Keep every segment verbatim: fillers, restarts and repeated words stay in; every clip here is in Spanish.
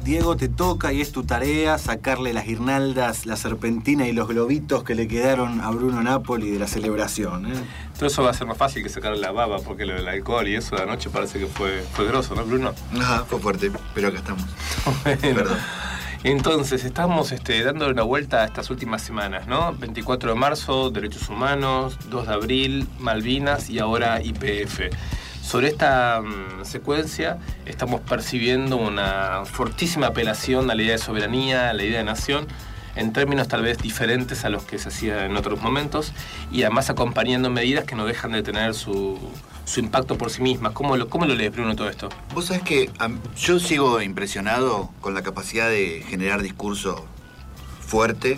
Diego, te toca y es tu tarea sacarle las guirnaldas, la serpentina y los globitos que le quedaron a Bruno Napoli de la celebración, ¿eh? Todo eso va a ser más fácil que sacarle la baba, porque lo del alcohol y eso de anoche parece que fue, fue grosso, ¿no, Bruno? Ajá, fue fuerte, pero acá estamos. Bueno. Perdón. Entonces, estamos este, dándole una vuelta a estas últimas semanas, ¿no? veinticuatro de marzo, Derechos Humanos, dos de abril, Malvinas y ahora Y P F. Sobre esta um, secuencia estamos percibiendo una fortísima apelación a la idea de soberanía, a la idea de nación, en términos tal vez diferentes a los que se hacía en otros momentos, y además acompañando medidas que no dejan de tener su, su impacto por sí mismas. ¿Cómo lo, cómo lo lees, Bruno, todo esto? Vos sabés que um, yo sigo impresionado con la capacidad de generar discurso fuerte,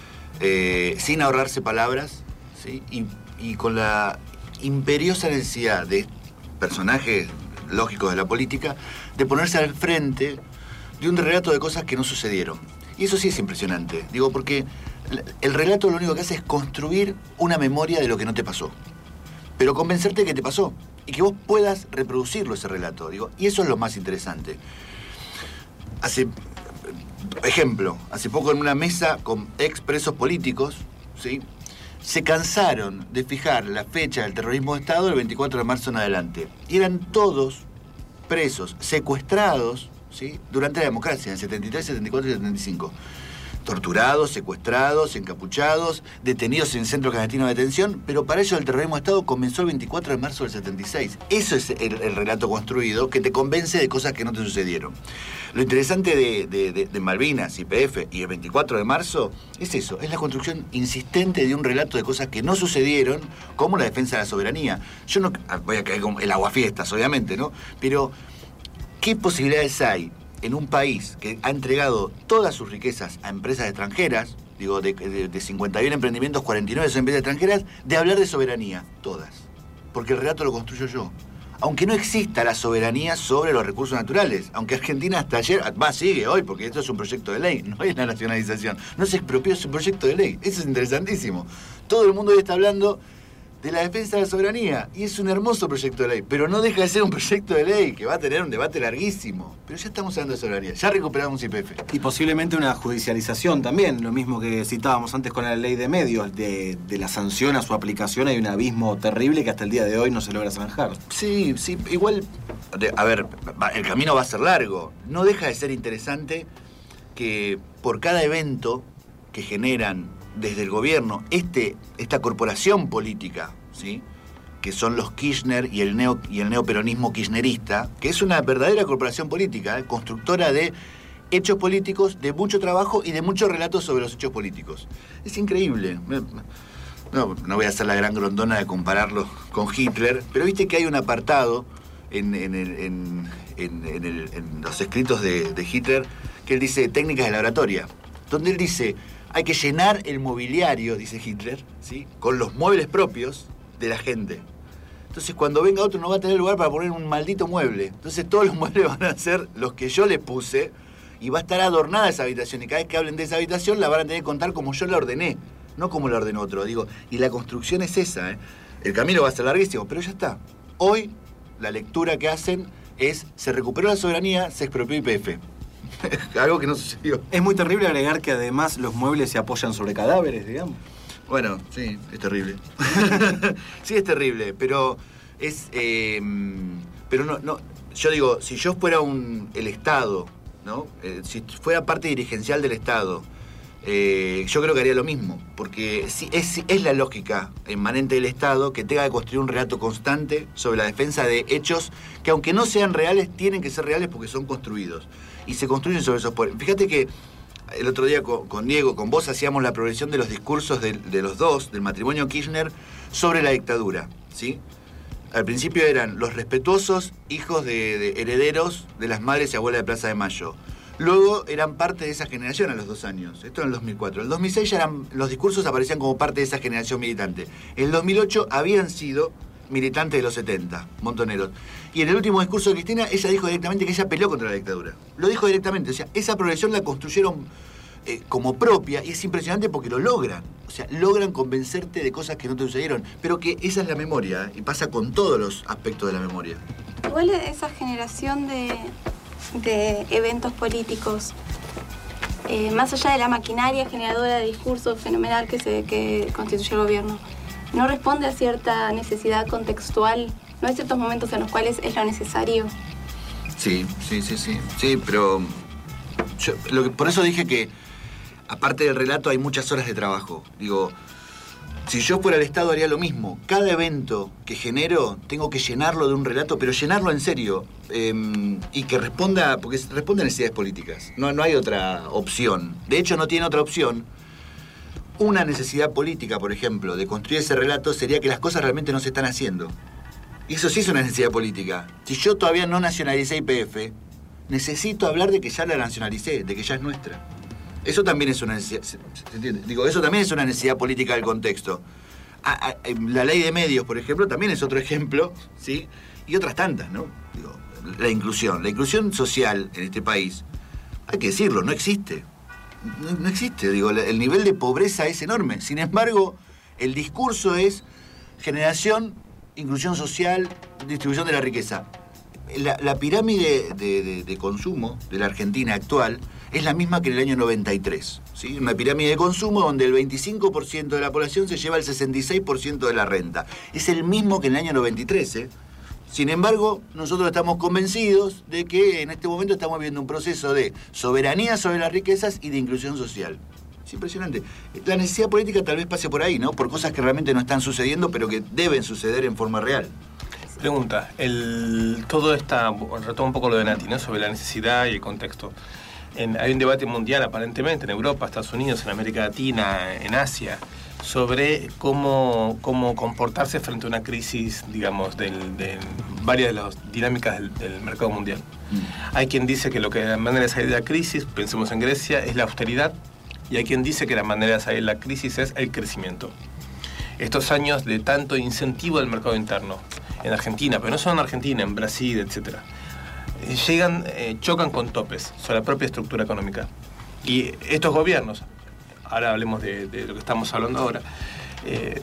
eh, sin ahorrarse palabras, ¿sí? y, y con la imperiosa necesidad de personajes lógicos de la política, de ponerse al frente de un relato de cosas que no sucedieron. Y eso sí es impresionante, digo, porque el relato lo único que hace es construir una memoria de lo que no te pasó, pero convencerte de que te pasó y que vos puedas reproducirlo, ese relato, digo, y eso es lo más interesante. Hace, ejemplo, hace poco en una mesa con ex presos políticos, ¿sí?, se cansaron de fijar la fecha del terrorismo de Estado el veinticuatro de marzo en adelante. Y eran todos presos, secuestrados, ¿sí?, durante la democracia, en el setenta y tres, setenta y cuatro y setenta y cinco. Torturados, secuestrados, encapuchados, detenidos en centros clandestinos de detención, pero para ellos el terrorismo de Estado comenzó el veinticuatro de marzo del setenta y seis. Eso es el, el relato construido que te convence de cosas que no te sucedieron. Lo interesante de, de, de, de Malvinas, Y P F y el veinticuatro de marzo es eso, es la construcción insistente de un relato de cosas que no sucedieron, como la defensa de la soberanía. Yo no voy a caer con el aguafiestas, obviamente, ¿no? Pero, ¿qué posibilidades hay en un país que ha entregado todas sus riquezas a empresas extranjeras, digo, de, de, de cincuenta y uno emprendimientos, cuarenta y nueve son empresas extranjeras, de hablar de soberanía? Todas. Porque el relato lo construyo yo. Aunque no exista la soberanía sobre los recursos naturales, aunque Argentina hasta ayer, va, sigue hoy, porque esto es un proyecto de ley, no es la nacionalización, no se expropió, es un proyecto de ley. Eso es interesantísimo. Todo el mundo hoy está hablando de la defensa de la soberanía, y es un hermoso proyecto de ley, pero no deja de ser un proyecto de ley que va a tener un debate larguísimo. Pero ya estamos hablando de soberanía, ya recuperamos Y P F. Y posiblemente una judicialización también, lo mismo que citábamos antes con la ley de medios, de, de la sanción a su aplicación hay un abismo terrible que hasta el día de hoy no se logra zanjar. Sí, sí, igual, a ver, el camino va a ser largo. No deja de ser interesante que por cada evento que generan desde el gobierno, este, esta corporación política, ¿sí?, que son los Kirchner y el, neo, y el neoperonismo kirchnerista, que es una verdadera corporación política, ¿eh?, constructora de hechos políticos, de mucho trabajo y de muchos relatos sobre los hechos políticos. Es increíble. No, no voy a hacer la gran grondona de compararlo con Hitler, pero viste que hay un apartado en, en, el, en, en, en, el, en los escritos de, de Hitler que él dice técnicas de la oratoria, donde él dice: hay que llenar el mobiliario, dice Hitler, ¿sí?, con los muebles propios de la gente. Entonces, cuando venga otro no va a tener lugar para poner un maldito mueble. Entonces, todos los muebles van a ser los que yo le puse y va a estar adornada esa habitación. Y cada vez que hablen de esa habitación la van a tener que contar como yo la ordené, no como la ordenó otro. Digo, y la construcción es esa, ¿eh? El camino va a ser larguísimo, pero ya está. Hoy, la lectura que hacen es: se recuperó la soberanía, se expropió Y P F. Algo que no sucedió. Es muy terrible agregar que además los muebles se apoyan sobre cadáveres, digamos. Bueno, sí, es terrible. Sí, es terrible, pero es... Eh, pero no, no, yo digo, si yo fuera un, el Estado, ¿no? Eh, si fuera parte dirigencial del Estado, eh, yo creo que haría lo mismo, porque sí, es, es la lógica inmanente del Estado que tenga que construir un relato constante sobre la defensa de hechos que, aunque no sean reales, tienen que ser reales porque son construidos. Y se construyen sobre esos poderes. Fíjate que el otro día con, con Diego, con vos, hacíamos la progresión de los discursos de, de los dos, del matrimonio Kirchner, sobre la dictadura, ¿sí? Al principio eran los respetuosos hijos de, de herederos de las madres y abuelas de Plaza de Mayo. Luego eran parte de esa generación a los dos años. Esto en el dos mil cuatro. En el dos mil seis ya eran, los discursos aparecían como parte de esa generación militante. En el dos mil ocho habían sido militantes de los setenta, montoneros. Y en el último discurso de Cristina, ella dijo directamente que ella peleó contra la dictadura. Lo dijo directamente. O sea, esa progresión la construyeron eh, como propia, y es impresionante porque lo logran. O sea, logran convencerte de cosas que no te sucedieron. Pero que esa es la memoria, ¿eh? Y pasa con todos los aspectos de la memoria. Igual esa generación de, de eventos políticos, eh, más allá de la maquinaria generadora de discurso fenomenal que, se, que constituye el gobierno, ¿no responde a cierta necesidad contextual? ¿No hay ciertos momentos en los cuales es lo necesario? Sí, sí, sí, sí. Sí, pero yo, lo que, por eso dije que, aparte del relato, hay muchas horas de trabajo. Digo, si yo fuera el Estado haría lo mismo. Cada evento que genero tengo que llenarlo de un relato, pero llenarlo en serio. Eh, y que responda, porque responde a necesidades políticas. No, no hay otra opción. De hecho, no tiene otra opción. Una necesidad política, por ejemplo, de construir ese relato sería que las cosas realmente no se están haciendo. Y eso sí es una necesidad política. Si yo todavía no nacionalicé Y P F, necesito hablar de que ya la nacionalicé, de que ya es nuestra. Eso también es una necesidad, ¿se, se entiende? Digo, eso también es una necesidad política del contexto. A, a, la ley de medios, por ejemplo, también es otro ejemplo, ¿sí? Y otras tantas, ¿no? Digo, la inclusión. La inclusión social en este país, hay que decirlo, no existe. No, no existe, digo, el nivel de pobreza es enorme. Sin embargo, el discurso es generación, inclusión social, distribución de la riqueza. La, la pirámide de, de, de consumo de la Argentina actual es la misma que en el año noventa y tres. ¿Sí? Una pirámide de consumo donde el veinticinco por ciento de la población se lleva el sesenta y seis por ciento de la renta. Es el mismo que en el año noventa y tres, ¿eh? Sin embargo, nosotros estamos convencidos de que en este momento estamos viviendo un proceso de soberanía sobre las riquezas y de inclusión social. Es impresionante. La necesidad política tal vez pase por ahí, ¿no? Por cosas que realmente no están sucediendo, pero que deben suceder en forma real. Pregunta, el, todo esta, retomo un poco lo de Nati, ¿no? Sobre la necesidad y el contexto. En, hay un debate mundial aparentemente en Europa, Estados Unidos, en América Latina, en Asia, sobre cómo, cómo comportarse frente a una crisis, digamos, del, de varias de las dinámicas del, del mercado mundial. Mm. Hay quien dice que lo que la manera de salir de la crisis, pensemos en Grecia, es la austeridad, y hay quien dice que la manera de salir de la crisis es el crecimiento. Estos años de tanto incentivo del mercado interno, en Argentina, pero no solo en Argentina, en Brasil, etcétera, llegan, eh, chocan con topes sobre la propia estructura económica. Y estos gobiernos, ahora hablemos de, de lo que estamos hablando ahora, eh,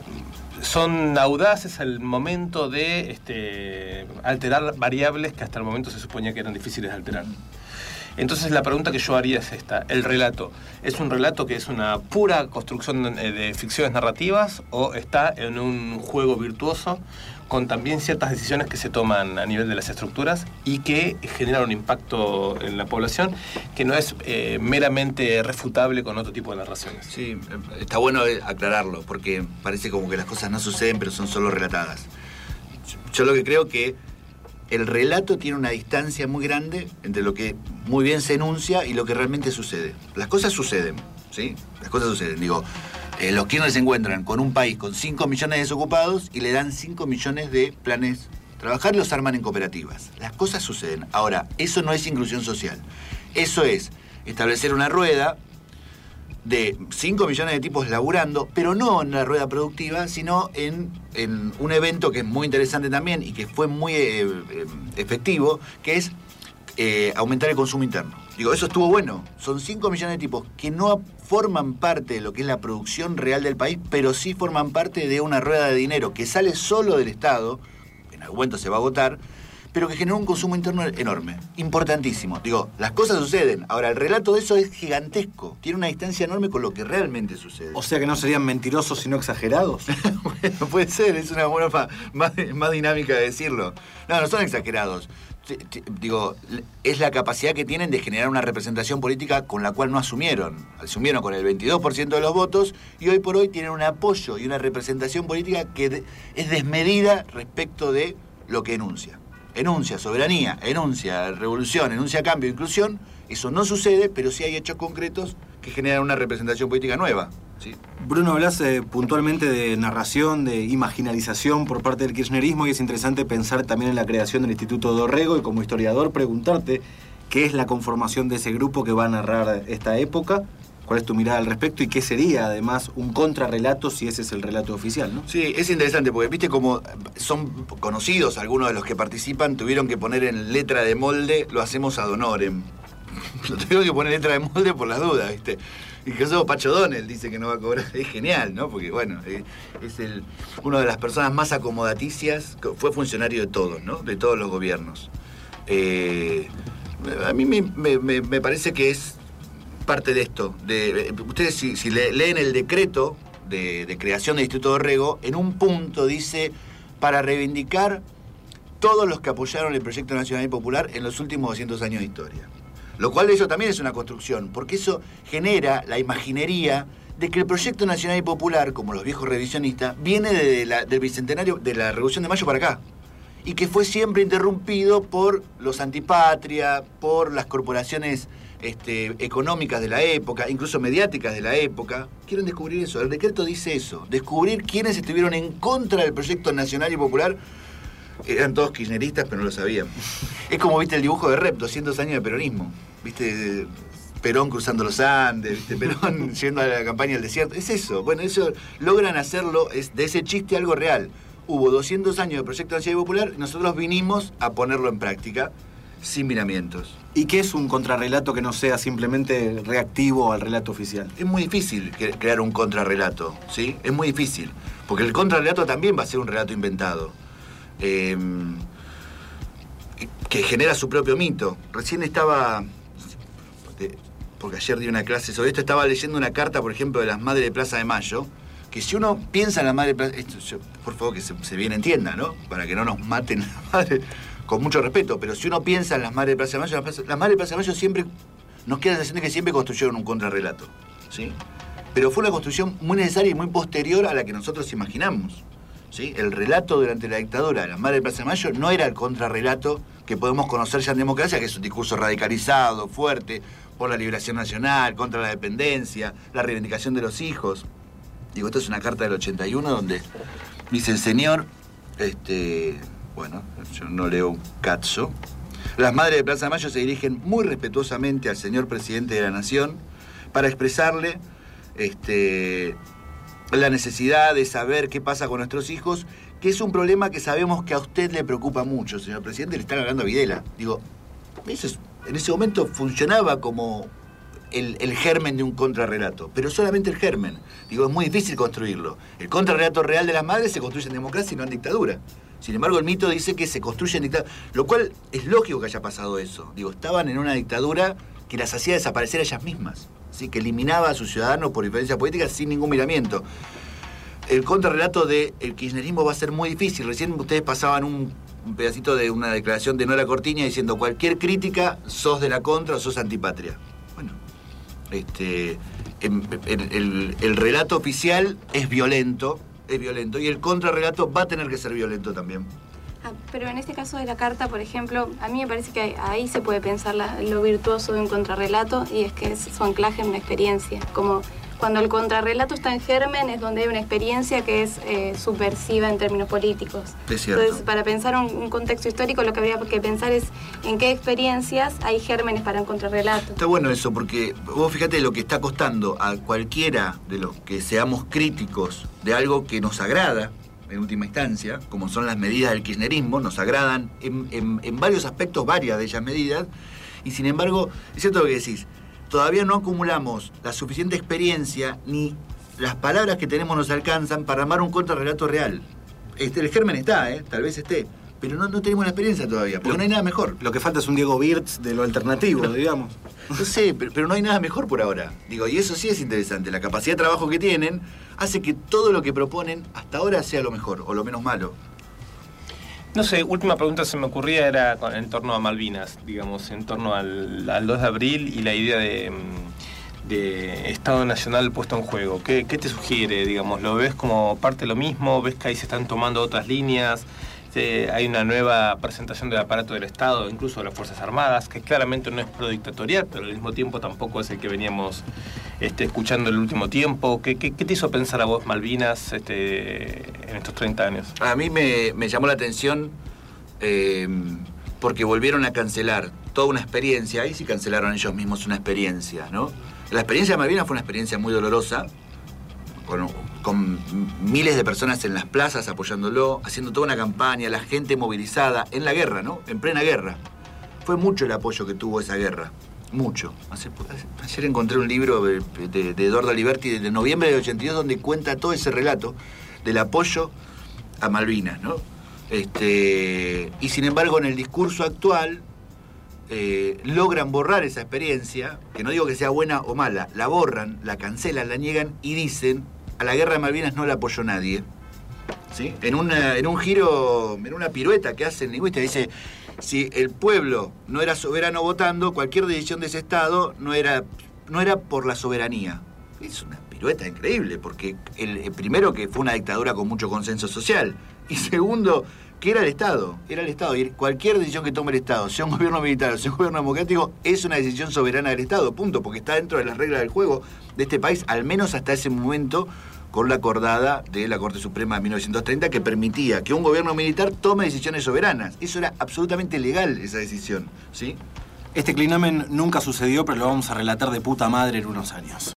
son audaces al momento de este, alterar variables que hasta el momento se suponía que eran difíciles de alterar. Entonces la pregunta que yo haría es esta: ¿el relato es un relato que es una pura construcción de, de ficciones narrativas o está en un juego virtuoso con también ciertas decisiones que se toman a nivel de las estructuras y que generan un impacto en la población que no es eh, meramente refutable con otro tipo de narraciones? Sí, está bueno aclararlo, porque parece como que las cosas no suceden, pero son solo relatadas. Yo lo que creo que el relato tiene una distancia muy grande entre lo que muy bien se enuncia y lo que realmente sucede. Las cosas suceden, ¿sí? Las cosas suceden, digo... Eh, los Kirchner se encuentran con un país con cinco millones de desocupados y le dan cinco millones de planes trabajar y los arman en cooperativas. Las cosas suceden. Ahora, eso no es inclusión social. Eso es establecer una rueda de cinco millones de tipos laburando, pero no en la rueda productiva, sino en, en un evento que es muy interesante también y que fue muy eh, eh, efectivo, que es eh, aumentar el consumo interno. Digo, eso estuvo bueno. Son cinco millones de tipos que no forman parte de lo que es la producción real del país, pero sí forman parte de una rueda de dinero que sale solo del Estado, en algún momento se va a agotar, pero que genera un consumo interno enorme, importantísimo. Digo, las cosas suceden. Ahora, el relato de eso es gigantesco. Tiene una distancia enorme con lo que realmente sucede. O sea que no serían mentirosos sino exagerados. Bueno, puede ser, es una buena fa- más, más dinámica de decirlo. No, no son exagerados. Digo, es la capacidad que tienen de generar una representación política con la cual no asumieron. Asumieron con el veintidós por ciento de los votos y hoy por hoy tienen un apoyo y una representación política que de, es desmedida respecto de lo que enuncia. Enuncia soberanía, enuncia revolución, enuncia cambio, inclusión. Eso no sucede, pero sí hay hechos concretos que generan una representación política nueva. ¿Sí? Bruno, hablas eh, puntualmente de narración, de imaginalización por parte del kirchnerismo, y es interesante pensar también en la creación del Instituto Dorrego y como historiador preguntarte qué es la conformación de ese grupo que va a narrar esta época, cuál es tu mirada al respecto y qué sería además un contrarrelato si ese es el relato oficial, ¿no? Sí, es interesante porque viste como son conocidos algunos de los que participan, tuvieron que poner en letra de molde "lo hacemos ad honorem". Lo tengo que poner letra de molde por las dudas, ¿viste? Y que eso Pacho Donel dice que no va a cobrar. Es genial, ¿no? Porque, bueno, es el, una de las personas más acomodaticias, fue funcionario de todos, ¿no? De todos los gobiernos. Eh, A mí me, me, me parece que es parte de esto. De, ustedes si, si leen el decreto de, de creación del Instituto Dorrego, en un punto dice, para reivindicar todos los que apoyaron el proyecto nacional y popular en los últimos doscientos años de historia. Lo cual eso también es una construcción, porque eso genera la imaginería de que el proyecto nacional y popular, como los viejos revisionistas, viene de la, del bicentenario de la Revolución de Mayo para acá. Y que fue siempre interrumpido por los antipatria, por las corporaciones este, económicas de la época, incluso mediáticas de la época. Quieren descubrir eso. El decreto dice eso. Descubrir quiénes estuvieron en contra del proyecto nacional y popular. Eran todos kirchneristas, pero no lo sabían. Es como, viste, el dibujo de Rep, doscientos años de peronismo. Viste, Perón cruzando los Andes, viste, Perón yendo a la campaña del desierto. Es eso. Bueno, eso logran hacerlo, es de ese chiste algo real. Hubo doscientos años de proyecto nacional y popular y nosotros vinimos a ponerlo en práctica sin miramientos. ¿Y qué es un contrarrelato que no sea simplemente reactivo al relato oficial? Es muy difícil crear un contrarrelato, ¿sí? Es muy difícil, porque el contrarrelato también va a ser un relato inventado, eh, que genera su propio mito. Recién estaba, porque ayer di una clase sobre esto, estaba leyendo una carta, por ejemplo, de las Madres de Plaza de Mayo, que si uno piensa en la Madre de Plaza... Esto, yo, por favor, que se, se bien entienda, ¿no? Para que no nos maten las madres, con mucho respeto, pero si uno piensa en las Madres de Plaza de Mayo, las, Plaza, las Madres de Plaza de Mayo siempre... Nos queda la sensación de que siempre construyeron un contrarrelato, ¿sí? Pero fue una construcción muy necesaria y muy posterior a la que nosotros imaginamos, ¿sí? El relato durante la dictadura de las Madres de Plaza de Mayo no era el contrarrelato que podemos conocer ya en democracia, que es un discurso radicalizado, fuerte, por la liberación nacional, contra la dependencia, la reivindicación de los hijos. Digo, esto es una carta del ochenta y uno donde dice el señor, este, bueno, yo no leo un cazzo. Las Madres de Plaza de Mayo se dirigen muy respetuosamente al señor presidente de la Nación para expresarle este, la necesidad de saber qué pasa con nuestros hijos, que es un problema que sabemos que a usted le preocupa mucho, señor presidente. Le están hablando a Videla. Digo, eso es, en ese momento funcionaba como El, el germen de un contrarrelato, pero solamente el germen. Digo, es muy difícil construirlo. El contrarrelato real de las madres se construye en democracia y no en dictadura. Sin embargo, el mito dice que se construye en dictadura, lo cual es lógico que haya pasado eso. Digo, estaban en una dictadura que las hacía desaparecer a ellas mismas, ¿sí? Que eliminaba a sus ciudadanos por diferencias políticas sin ningún miramiento. El contrarrelato del kirchnerismo va a ser muy difícil. Recién ustedes pasaban un, un pedacito de una declaración de Nora Cortiña diciendo cualquier crítica, sos de la contra o sos antipatria. Bueno, Este, el, el, el relato oficial es violento, es violento, y el contrarrelato va a tener que ser violento también. Ah, pero en este caso de la carta, por ejemplo, a mí me parece que ahí se puede pensar la, lo virtuoso de un contrarrelato, y es que es su anclaje en una experiencia. Como cuando el contrarrelato está en germen, es donde hay una experiencia que es eh, subversiva en términos políticos. Es cierto. Entonces, para pensar un, un contexto histórico, lo que habría que pensar es en qué experiencias hay gérmenes para un contrarrelato. Está bueno eso, porque vos fíjate lo que está costando a cualquiera de los que seamos críticos de algo que nos agrada, en última instancia, como son las medidas del kirchnerismo, nos agradan en, en, en varios aspectos, varias de ellas medidas, y sin embargo, es cierto lo que decís, todavía no acumulamos la suficiente experiencia ni las palabras que tenemos nos alcanzan para armar un contrarrelato real. Este, el germen está, ¿eh? Tal vez esté, pero no, no tenemos la experiencia todavía, porque lo, no hay nada mejor. Lo que falta es un Diego Wirtz de lo alternativo, no, digamos. No sé, pero, pero no hay nada mejor por ahora. Digo, y eso sí es interesante. La capacidad de trabajo que tienen hace que todo lo que proponen hasta ahora sea lo mejor o lo menos malo. No sé, última pregunta se me ocurría era con, en torno a Malvinas, digamos, en torno al, al dos de abril y la idea de, de Estado Nacional puesto en juego. ¿Qué, qué te sugiere, digamos? ¿Lo ves como parte de lo mismo? ¿Ves que ahí se están tomando otras líneas? Eh, hay una nueva presentación del aparato del Estado, incluso de las Fuerzas Armadas, que claramente no es pro-dictatorial, pero al mismo tiempo tampoco es el que veníamos este, escuchando el último tiempo. ¿Qué, qué, qué te hizo pensar a vos, Malvinas, este, en estos treinta años? A mí me, me llamó la atención eh, porque volvieron a cancelar toda una experiencia. Ahí sí cancelaron ellos mismos una experiencia, ¿no? La experiencia de Malvinas fue una experiencia muy dolorosa, con, con miles de personas en las plazas apoyándolo, haciendo toda una campaña, la gente movilizada en la guerra, ¿no? En plena guerra. Fue mucho el apoyo que tuvo esa guerra, mucho. Hace, ayer encontré un libro de, de, de Eduardo Aliberti de noviembre del ochenta y dos donde cuenta todo ese relato del apoyo a Malvinas, ¿no? Este, y sin embargo en el discurso actual eh, logran borrar esa experiencia, que no digo que sea buena o mala, la borran, la cancelan, la niegan y dicen, a la guerra de Malvinas no la apoyó nadie. ¿Sí? En, una, en un giro, en una pirueta que hacen lingüistas, dice, si el pueblo no era soberano votando, cualquier decisión de ese Estado no era, no era por la soberanía. Es una pirueta increíble, porque el, el primero que fue una dictadura con mucho consenso social, y segundo, que era el Estado, era el Estado, y cualquier decisión que tome el Estado, sea un gobierno militar o sea un gobierno democrático, es una decisión soberana del Estado, punto, porque está dentro de las reglas del juego de este país, al menos hasta ese momento, con la acordada de la Corte Suprema de mil novecientos treinta, que permitía que un gobierno militar tome decisiones soberanas. Eso era absolutamente legal, esa decisión, ¿sí? Este clinamen nunca sucedió, pero lo vamos a relatar de puta madre en unos años.